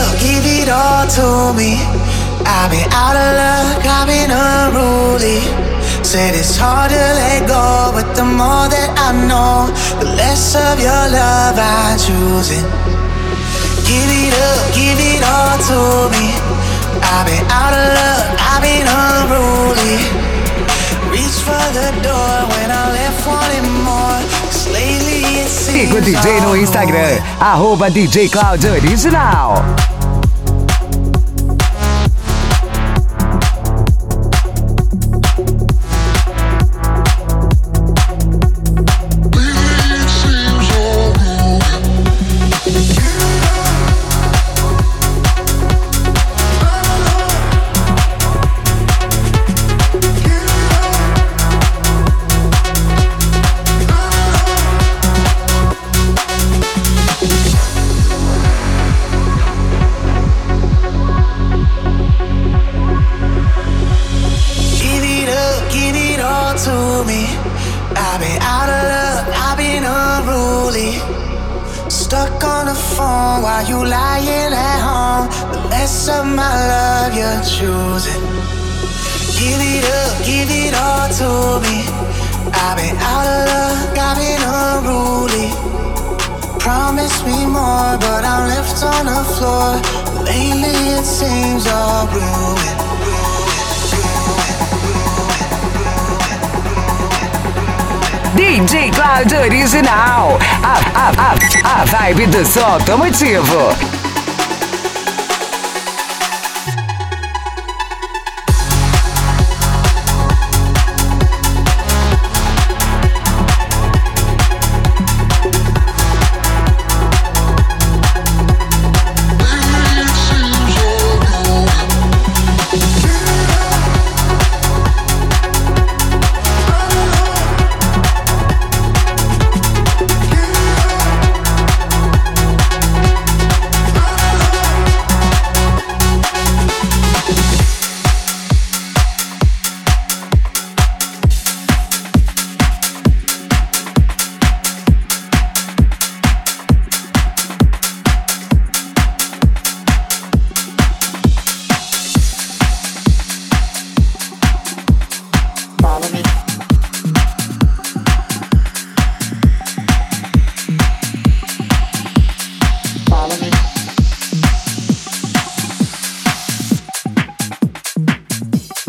give it all to me. I've been out of luck, I've been unruly. Said it's hard to let go, but the more that I know, the less of your love I'm choosing. Give it up, give it all to me. I've been out of luck, I've been unruly. Reach for the door when I left wanting more. 'Cause lately it seems Siga o DJ no Instagram, @DJ Cláudio Original. Stuck on the phone while you lying at home. The less of my love you're choosing. Give it up, give it all to me. I've been out of luck, I've been unruly. Promise me more, but I'm left on the floor. Lately it seems all ruined. DJ Cláudio Original, a vibe do som automotivo.